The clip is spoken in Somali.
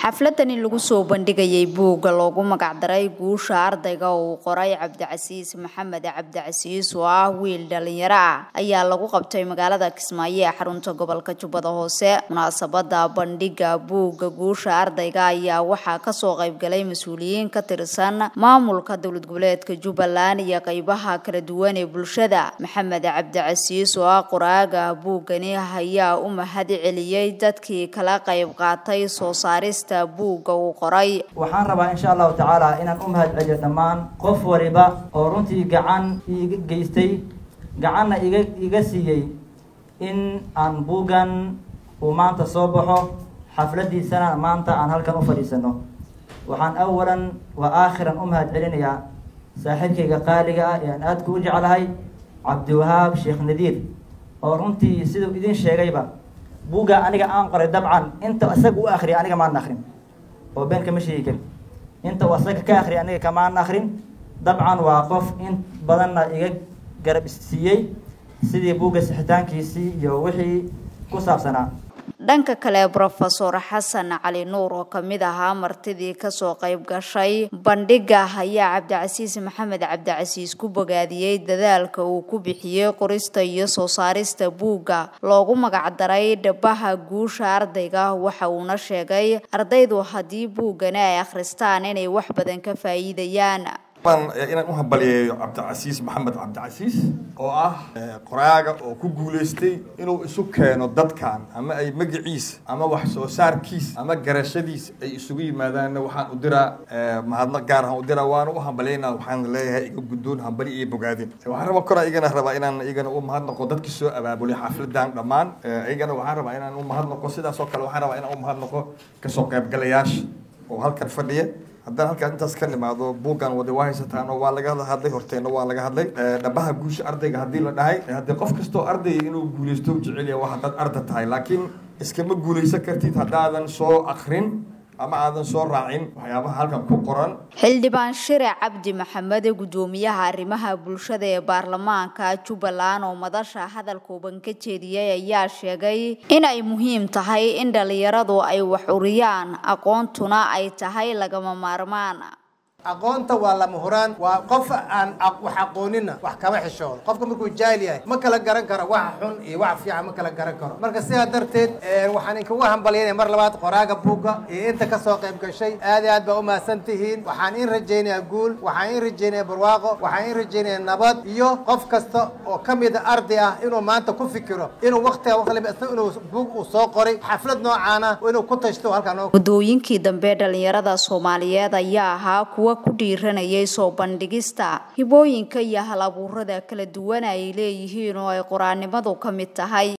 xafladani lagu soo bandhigayay buugga loogu magac daray guusha ardayga oo qoray Cabdicasiis Maxamed Cabdicasiis oo ah wiil dhalinyaro ah ayaa lagu qabtay magaalada Kismaayo ee xarunta gobolka Jubbada Hoose. Munaasabada bandhigga buugga guusha ardayga ayaa waxaa ka soo qayb galay mas'uuliyiin ka tirsan maamulka dawlad goboleedka Jubbaland iyo qaybaha kala duwan ee bulshada. Maxamed Cabdicasiis oo ah qoraaga buuggani ayaa u mahad celiyay dadkii kala qayb qaatay soo saarista buugga uu qoray. waxaan rabaa insha Allah taala inaan u mahad celiyo dhamaan qof waliba oo runtii gacan iga geystay gacanna iga siiyay in aan buuggan uu maanta soo baxo xafladiisana maanta aan halkan u fadhiisano. waxaan awalan wa aakhiran u mahad celinayaa saaxiibkayga qaaliga ah ee aan aad ku jecelahay Cabdiwahaab Sheekh Nadiir oo runtii sidoo idin sheegayba buugga aniga aan qoray dabcan inta asaga u akhriyo aniga ma akhrin oo been kama sheegin inta asaga ka akhriyo aniga kama akhrin dabcan waa qof in badanna iga garab siiyay sidii buugga sixitaankiisii iyo wixii ku saabsanaa. dhanka kale Professor Xasan Cali Nuur oo kamid ahaa martidii ka soo qayb gashay bandhigga ayaa Cabdicasiis Maxamed Cabdicasiis ku bogaadiyay dadaalka uu ku bixiyay qorista iyo soo saarista buugga loogu magac daray dhabaha guusha ardayga. waxa uu na sheegay ardaydu hadii buuggani ay akhristaan inay wax badan ka faa'iidayaan. inaan u habaliyeeyo Cabdicasiis Maxamed Cabdicasiis oo ah qoraaga oo ku guuleystay inuu isu keeno dadkan ama ay magaciisa ama wax soo saarkiisa ama garashadiisa ay isugu yimaadaan. waxaan u diraa mahadnaq gaar ah u diraa waan u habaleynaa waxaan leeyahay iga guddoon hambali iyo bogaadin. waxaan rabaa inaan igana u mahadnaqo dadkii soo abaabulay xafladan dhammaan. igana waxaan rabaa inaan u mahadnaqo sidaas oo kale waxaan rabaa inaan u mahadnaqo ka soo qaybgalayaasha oo halkan fadhiya. haddaan halkaan intaas ka nimaado buuggan wada waa haysataan oo waa laga hadlay horteena waa laga hadlay dhabaha guusha ardayga haddii la dhahay haddii qof kastoo arday inuu guuleysto jecel yahay wax dad arday tahay laakiin iskama guuleysan kartid haddaadan soo akhrin ama aadan soo raacin waxyaabaha halkan ku qoran. Xildhibaan Shire Cabdi Maxamed gudoomiyaha arrimaha bulshada ee baarlamaanka Jubbaland oo madasha hadal kooban ka jeediyay ayaa sheegay in ay muhiim tahay in dhalinyaradu ay wax uriyaan aqoontuna ay tahay lagama maarmaan. aqoonta waa lama huraan waa qof aan wax aqoonina wax kama xishoodo. qofka markuu jaahil yahay ma kala garan karo wax xun iyo wax fiican ma kala garan karo. marka sidaa darteed waxaan idinku hambalyeynaa mar labaad qoraaga buugga iyo inta ka soo qayb gashay aad iyo aad baa u mahadsantihiin. waxaan in rajaynayaa guul, waxaan in rajaynayaa barwaaqo, waxaan in rajaynayaa nabad iyo qof kasta oo ka mid ah arday ah inuu maanta ku fikiro inuu waqtiga inuu buug uu soo qoray xaflad noocaana inuu ku tashto halkan. Waddooyinkii dambe dhalinyarada Soomaaliyeed ayaa ahaa kuwa ku dhiiranayay soo bandhigista hibooyinka iyo hal-abuurada kala duwan ay leeyihiin oo ay qoraanimadu ka mid tahay.